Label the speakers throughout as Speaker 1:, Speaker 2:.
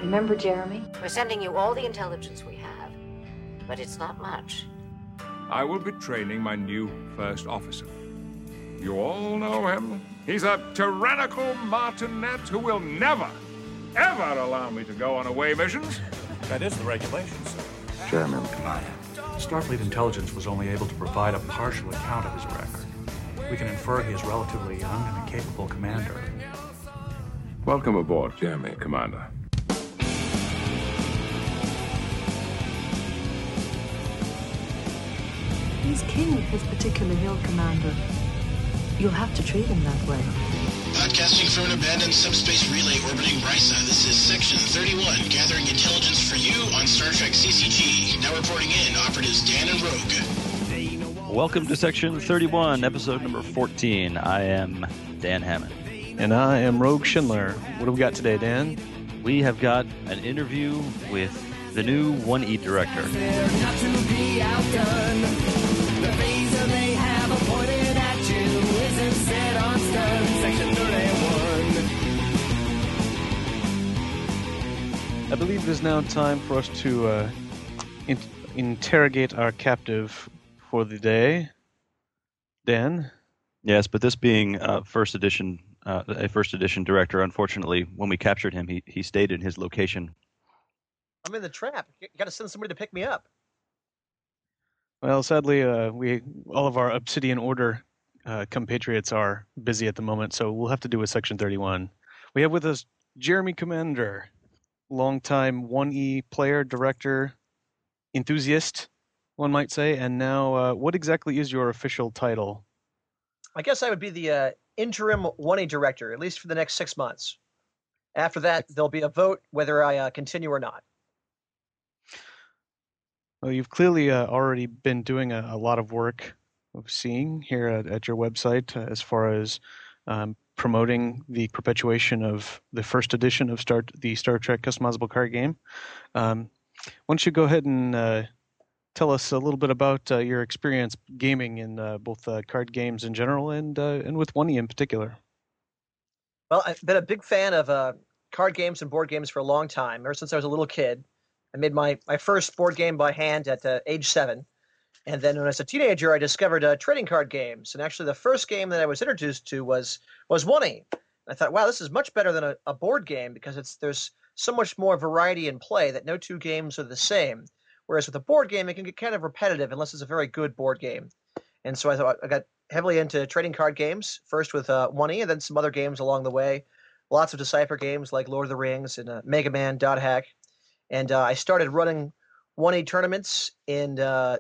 Speaker 1: Remember, Jeremy?
Speaker 2: We're sending you all the intelligence we have, but it's not much.
Speaker 3: I will be training my new first officer. You all know him. He's a tyrannical martinet who will never, ever allow me to go on away missions.
Speaker 4: That is the regulation, sir.
Speaker 5: Chairman Commander.
Speaker 6: Starfleet Intelligence was only able to provide a partial account of his record. We can infer he is relatively young and a capable commander.
Speaker 3: Welcome aboard, Jeremy, Commander.
Speaker 7: He's king of his particular hill, Commander. You'll have to treat him that way.
Speaker 8: Broadcasting from an abandoned subspace relay orbiting Risa, this is Section 31, gathering intelligence for you on Star Trek CCG. Now reporting in, operatives Dan and Rogue.
Speaker 9: Welcome to Section 31, episode number 14. I am Dan Hammond.
Speaker 10: And I am Rogue Schindler. What do we got today, Dan?
Speaker 9: We have got an interview with the new 1E director.
Speaker 11: Not to be outdone. The phaser they have appointed at you isn't set on stun. Section 31.
Speaker 10: I believe it is now time for us to interrogate our captive for the day. Dan?
Speaker 9: Yes, but this being a first edition director, unfortunately, when we captured him, he stayed in his location.
Speaker 12: I'm in the trap. You got to send somebody to pick me up.
Speaker 10: Well, sadly, all of our Obsidian Order compatriots are busy at the moment, so we'll have to do a Section 31. We have with us Jeremy Commander, longtime 1E player, director, enthusiast, one might say, and now what exactly is your official title?
Speaker 12: I guess I would be the interim 1E director, at least for the next 6 months. After that, there'll be a vote whether I continue or not.
Speaker 10: Well, you've clearly already been doing a lot of work of seeing here at your website as far as promoting the perpetuation of the first edition of the Star Trek customizable card game. Why don't you go ahead and tell us a little bit about your experience gaming in both card games in general and with 1E in particular?
Speaker 12: Well, I've been a big fan of card games and board games for a long time, ever since I was a little kid. I made my first board game by hand at age 7. And then when I was a teenager, I discovered trading card games. And actually, the first game that I was introduced to was 1E. I thought, wow, this is much better than a board game because there's so much more variety in play that no two games are the same. Whereas with a board game, it can get kind of repetitive unless it's a very good board game. And so I thought I got heavily into trading card games, first with 1E and then some other games along the way. Lots of Decipher games like Lord of the Rings and Mega Man, Dot Hack. And I started running 1E tournaments in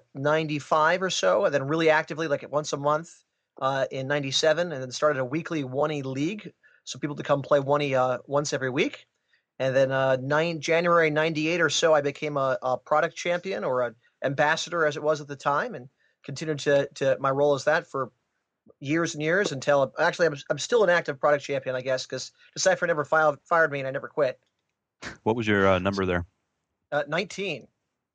Speaker 12: 95 or so, and then really actively, like once a month in 97, and then started a weekly 1E league so people to come play 1E once every week. And then January 98 or so, I became a product champion or an ambassador, as it was at the time, and continued to my role as that for years and years until actually I'm still an active product champion, I guess, because Decipher never fired me and I never quit.
Speaker 9: What was your number there?
Speaker 12: 19.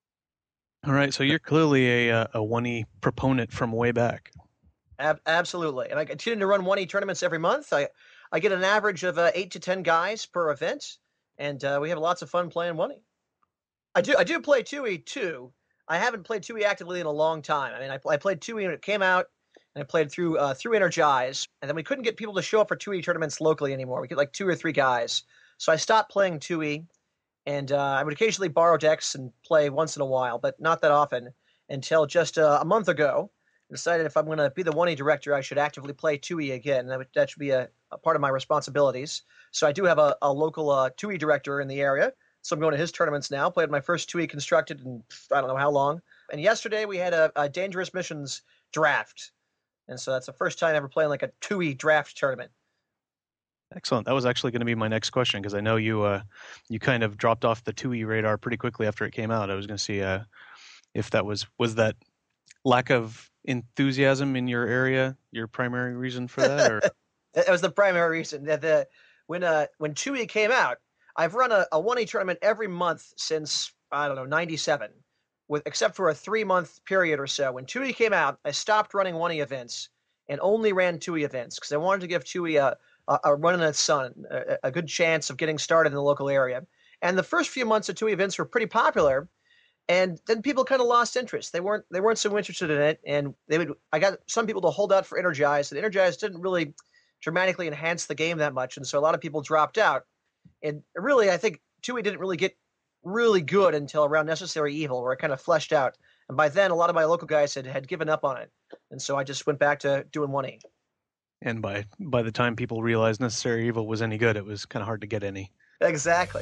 Speaker 10: All right, so you're clearly a 1E proponent from way back.
Speaker 12: Absolutely, and I continue to run 1E tournaments every month. I get an average of 8 to 10 guys per event, and we have lots of fun playing 1E. I do play 2E too. I haven't played 2E actively in a long time. I mean, I played 2E when it came out, and I played through Energize, and then we couldn't get people to show up for 2E tournaments locally anymore. We get like 2 or 3 guys, so I stopped playing 2E. And I would occasionally borrow decks and play once in a while, but not that often until just a month ago. I decided if I'm going to be the 1E director, I should actively play 2E again. That should be a part of my responsibilities. So I do have a local 2E director in the area. So I'm going to his tournaments now. Played my first 2E constructed in I don't know how long. And yesterday we had a Dangerous Missions draft. And so that's the first time ever playing like a 2E draft tournament.
Speaker 10: Excellent. That was actually going to be my next question because I know you kind of dropped off the 2E radar pretty quickly after it came out. I was going to see if that was that lack of enthusiasm in your area your primary reason for that, or
Speaker 12: that was the primary reason. That when 2E came out, I've run a 1E tournament every month since I don't know 97, except for a 3-month period or so. When 2E came out, I stopped running 1E events and only ran 2E events because I wanted to give 2E a run in the sun, a good chance of getting started in the local area. And the first few months of TUI events were pretty popular, and then people kind of lost interest. They weren't so interested in it, and I got some people to hold out for Energize, and Energize didn't really dramatically enhance the game that much, and so a lot of people dropped out. And really, I think TUI didn't really get really good until around Necessary Evil, where it kind of fleshed out. And by then, a lot of my local guys had given up on it, and so I just went back to doing 1E.
Speaker 10: And by the time people realized Necessary Evil was any good, it was kind of hard to get any.
Speaker 12: Exactly.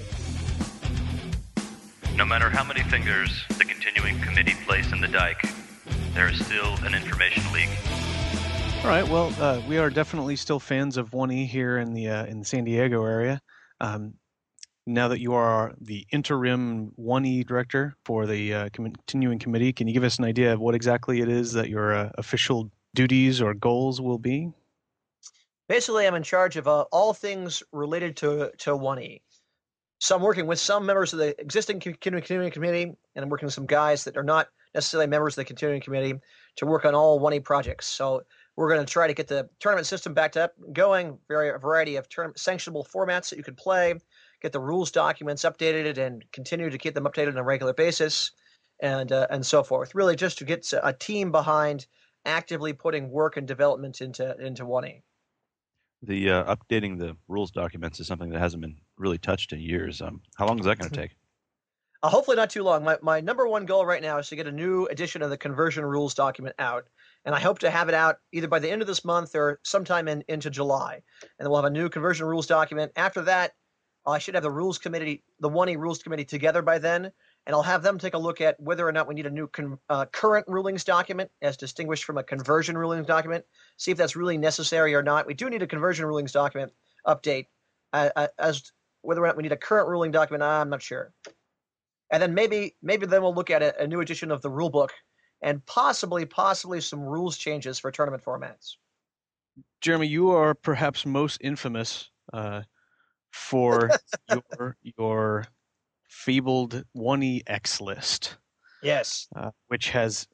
Speaker 9: No matter how many fingers the continuing committee place in the dike, there is still an information leak.
Speaker 10: All right. Well, we are definitely still fans of 1E here in the San Diego area. Now that you are the interim 1E director for the continuing committee, can you give us an idea of what exactly it is that your official duties or goals will be?
Speaker 12: Basically, I'm in charge of all things related to 1E. So I'm working with some members of the existing continuing committee, and I'm working with some guys that are not necessarily members of the continuing committee to work on all 1E projects. So we're going to try to get the tournament system backed up and going, a variety of sanctionable formats that you could play, get the rules documents updated, and continue to keep them updated on a regular basis, and so forth. Really, just to get a team behind actively putting work and development into 1E.
Speaker 9: The updating the rules documents is something that hasn't been really touched in years. How long is that going to take?
Speaker 12: Hopefully not too long. My number one goal right now is to get a new edition of the conversion rules document out, and I hope to have it out either by the end of this month or sometime into July. And then we'll have a new conversion rules document. After that, I should have the rules committee, the 1E rules committee, together by then, and I'll have them take a look at whether or not we need a new current rulings document as distinguished from a conversion rulings document, see if that's really necessary or not. We do need a conversion rulings document update. As whether or not we need a current ruling document, I'm not sure. And then maybe then we'll look at a new edition of the rule book and possibly some rules changes for tournament formats.
Speaker 10: Jeremy, you are perhaps most infamous for your fabled 1E X list.
Speaker 12: Yes.
Speaker 10: Which has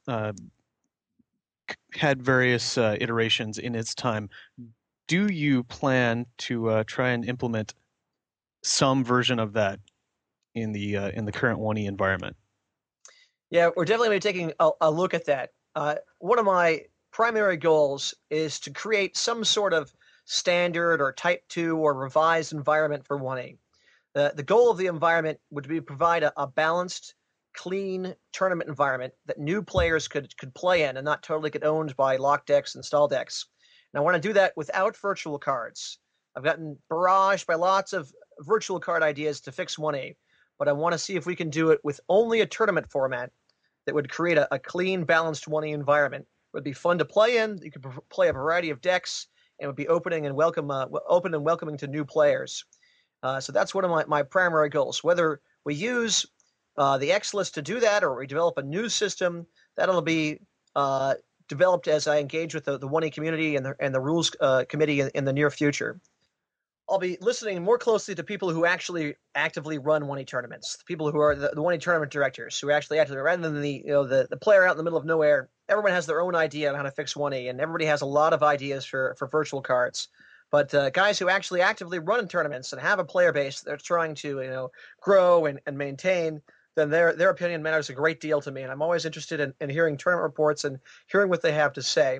Speaker 10: had various iterations in its time. Do you plan to try and implement some version of that in the current 1E environment?
Speaker 12: Yeah, we're definitely going to be taking a look at that. One of my primary goals is to create some sort of standard or type 2 or revised environment for 1E. The goal of the environment would be to provide a balanced, clean tournament environment that new players could play in and not totally get owned by locked decks and stall decks. And I want to do that without virtual cards. I've gotten barraged by lots of virtual card ideas to fix 1E, but I want to see if we can do it with only a tournament format that would create a clean, balanced 1E environment. It would be fun to play in. You could play a variety of decks, and it would be open and welcoming to new players. So that's one of my primary goals. Whether we use the X list to do that, or we develop a new system, that'll be developed as I engage with the 1E community and the rules committee in the near future. I'll be listening more closely to people who actually actively run 1E tournaments, the people who are the 1E tournament directors, who actually rather than the player out in the middle of nowhere. Everyone has their own idea on how to fix 1E, and everybody has a lot of ideas for virtual cards. But guys who actually actively run tournaments and have a player base that they're trying to grow and maintain, then their opinion matters a great deal to me. And I'm always interested in hearing tournament reports and hearing what they have to say.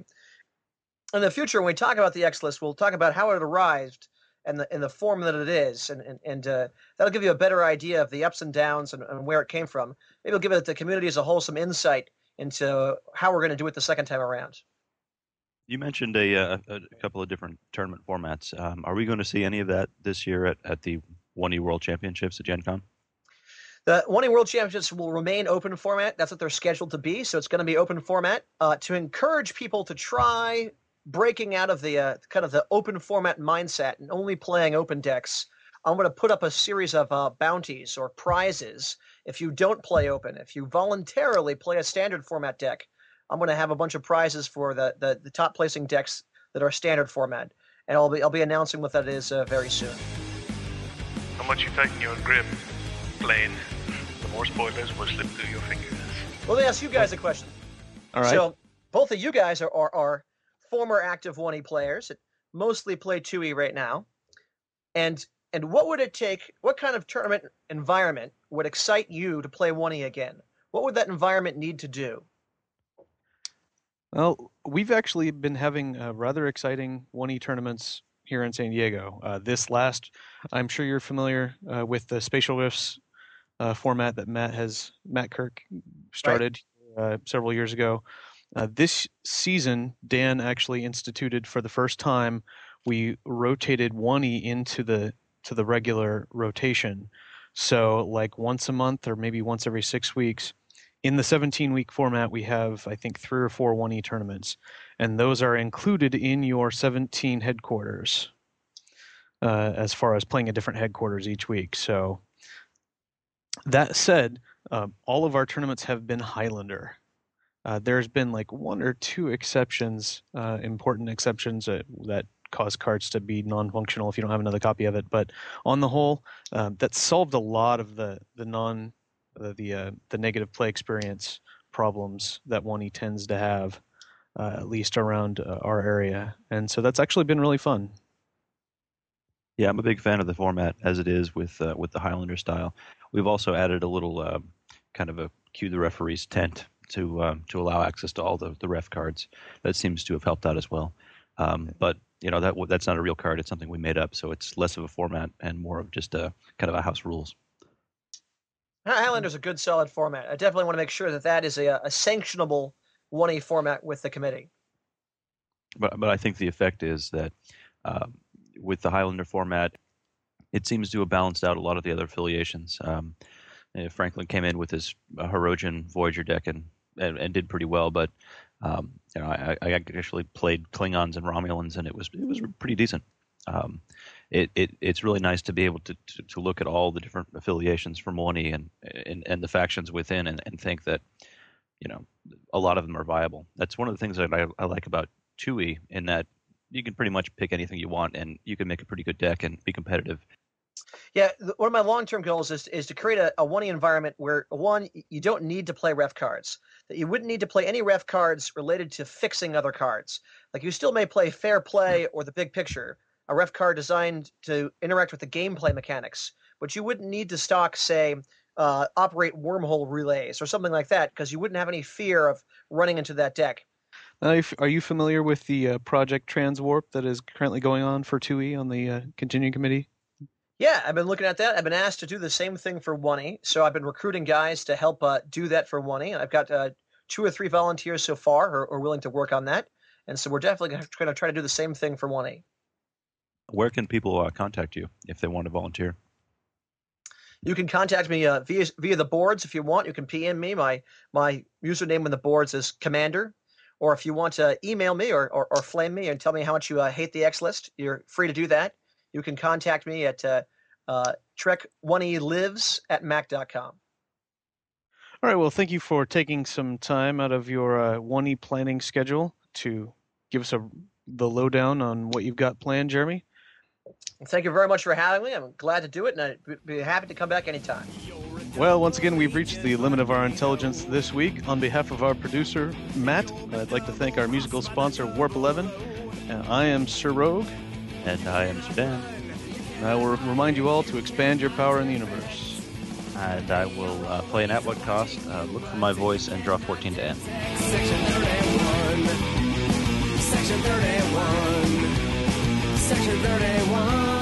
Speaker 12: In the future, when we talk about the X list, we'll talk about how it arrived and the form that it is, and that'll give you a better idea of the ups and downs and where it came from. Maybe it'll give the community as a whole some insight into how we're going to do it the second time around.
Speaker 9: You mentioned a couple of different tournament formats. Are we going to see any of that this year at the 1E World Championships at Gen Con?
Speaker 12: The 1E World Championships will remain open format. That's what they're scheduled to be, so it's going to be open format to encourage people to try breaking out of the kind of the open format mindset and only playing open decks. I'm going to put up a series of bounties or prizes if you don't play open. If you voluntarily play a standard format deck, I'm going to have a bunch of prizes for the top placing decks that are standard format, and I'll be announcing what that is very soon.
Speaker 1: How much you tighten your grip playing, the more spoilers will slip through your fingers.
Speaker 12: Well, let me ask you guys a question.
Speaker 10: All right.
Speaker 12: So both of you guys are former active 1E players that mostly play 2E right now. And And what would it take? What kind of tournament environment would excite you to play 1E again? What would that environment need to do?
Speaker 10: Well, we've actually been having rather exciting 1E tournaments here in San Diego. I'm sure you're familiar with the Spatial Rifts format that Matt Kirk started several years ago. This season, Dan actually instituted for the first time. We rotated 1E into the regular rotation. So like once a month or maybe once every 6 weeks. In the 17-week format, we have, I think, 3 or 4 1E tournaments. And those are included in your 17 headquarters as far as playing at different headquarters each week. So that said, all of our tournaments have been Highlander. There's been like 1 or 2 exceptions, important exceptions that cause cards to be non-functional if you don't have another copy of it. But on the whole, that solved a lot of the negative play experience problems that 1E tends to have, at least around our area. And so that's actually been really fun.
Speaker 9: Yeah, I'm a big fan of the format as it is with the Highlander style. We've also added a little kind of a cue the referee's tent to allow access to all the ref cards. That seems to have helped out as well. But that's not a real card. It's something we made up, so it's less of a format and more of just a kind of a house rules.
Speaker 12: Highlander's a good, solid format. I definitely want to make sure that is a sanctionable 1E format with the committee.
Speaker 9: But I think the effect is that with the Highlander format, it seems to have balanced out a lot of the other affiliations. Franklin came in with his Hirogen Voyager deck and did pretty well, but I actually played Klingons and Romulans, and it was pretty decent. It's really nice to be able to look at all the different affiliations from 1E and the factions within and think that a lot of them are viable. That's one of the things that I like about 2E, in that you can pretty much pick anything you want and you can make a pretty good deck and be competitive.
Speaker 12: Yeah, one of my long-term goals is to create a 1E environment where, one, you don't need to play ref cards. That you wouldn't need to play any ref cards related to fixing other cards. Like, you still may play Fair Play or the Big Picture, a ref card designed to interact with the gameplay mechanics, but you wouldn't need to stock, say, operate wormhole relays or something like that, because you wouldn't have any fear of running into that deck.
Speaker 10: Are you familiar with the Project Transwarp that is currently going on for 2E on the continuing committee?
Speaker 12: Yeah, I've been looking at that. I've been asked to do the same thing for 1E, so I've been recruiting guys to help do that for 1E. I've got 2 or 3 volunteers so far who are willing to work on that, and so we're definitely going to try to do the same thing for 1E.
Speaker 9: Where can people contact you if they want to volunteer?
Speaker 12: You can contact me via the boards if you want. You can PM me. My username on the boards is Commander. Or if you want to email me or flame me and tell me how much you hate the X list, you're free to do that. You can contact me at trek1elives@mac.com.
Speaker 10: All right, well, thank you for taking some time out of your 1E planning schedule to give us the lowdown on what you've got planned, Jeremy.
Speaker 12: Thank you very much for having me. I'm glad to do it, and I'd be happy to come back anytime.
Speaker 10: Well, once again, we've reached the limit of our intelligence this week. On behalf of our producer, Matt, I'd like to thank our musical sponsor, Warp 11. I am Sir Rogue.
Speaker 9: And I am Sir Dan.
Speaker 10: And I will remind you all to expand your power in the universe.
Speaker 9: And I will play an at what cost, look for my voice, and draw 14 to end.
Speaker 11: Section 31. Section 31. Section 31.